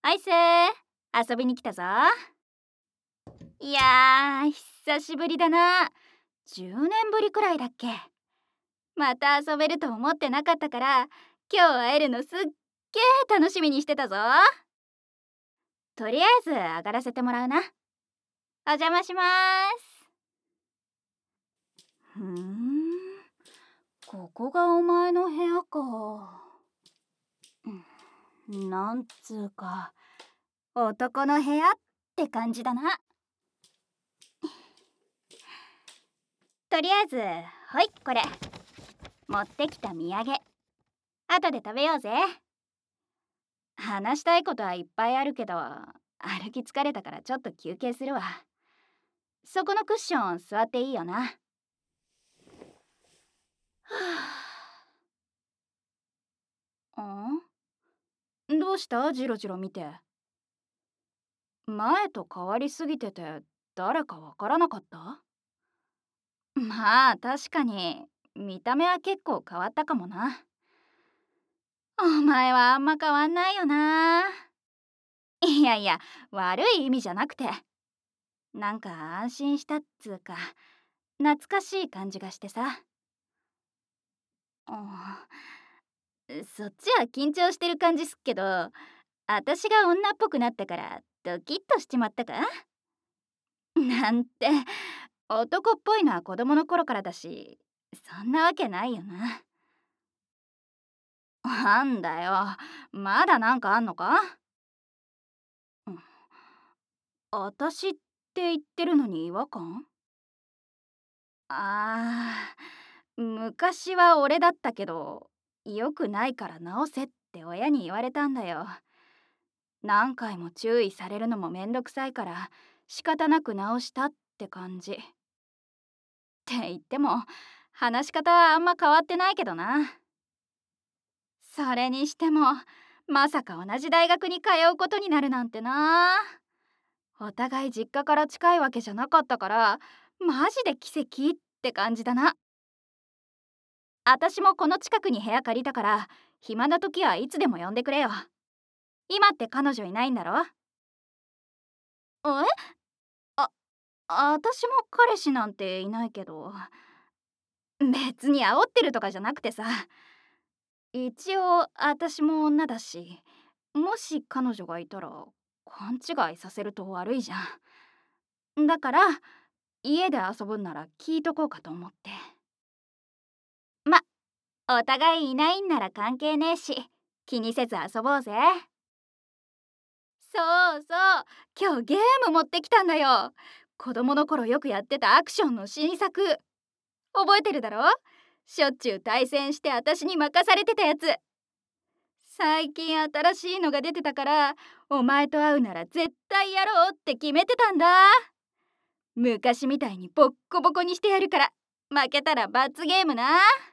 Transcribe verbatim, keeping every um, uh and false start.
アイスー、遊びに来たぞ。いやー、久しぶりだな。じゅうねんぶりくらいだっけ。また遊べると思ってなかったから、今日会えるのすっげー楽しみにしてたぞ。とりあえず上がらせてもらうな。お邪魔しまーす。ふーん、ここがお前の部屋か。なんつうか、男の部屋って感じだな。とりあえず、ほい、これ持ってきた土産、後で食べようぜ。話したいことはいっぱいあるけど、歩き疲れたからちょっと休憩するわ。そこのクッション座っていいよな。はあ、ん？どうした？ジロジロ見て。前と変わりすぎてて誰かわからなかった？まあ確かに見た目は結構変わったかもな。お前はあんま変わんないよな。いやいや、悪い意味じゃなくて、なんか安心したっつうか、懐かしい感じがしてさ。うん、そっちは緊張してる感じすっけど、私が女っぽくなったからドキッとしちまったか？なんて、男っぽいのは子供の頃からだし、そんなわけないよな。なんだよ、まだなんかあんのか？うん、私って言ってるのに違和感？あー、昔は俺だったけど、よくないから直せって親に言われたんだよ。何回も注意されるのもめんどくさいから仕方なく直したって感じ。って言っても話し方はあんま変わってないけどな。それにしてもまさか同じ大学に通うことになるなんてな。お互い実家から近いわけじゃなかったからマジで奇跡って感じだな。私もこの近くに部屋借りたから暇な時はいつでも呼んでくれよ。今って彼女いないんだろ？え？あ、私も彼氏なんていないけど。別に煽ってるとかじゃなくてさ、一応私も女だし、もし彼女がいたら勘違いさせると悪いじゃん。だから家で遊ぶんなら聞いとこうかと思って。ま、お互いいないんなら関係ねえし、気にせず遊ぼうぜ。そうそう、今日ゲーム持ってきたんだよ。子供の頃よくやってたアクションの新作。覚えてるだろ？しょっちゅう対戦して私に任されてたやつ。最近新しいのが出てたから、お前と会うなら絶対やろうって決めてたんだ。昔みたいにボッコボコにしてやるから、負けたら罰ゲームな。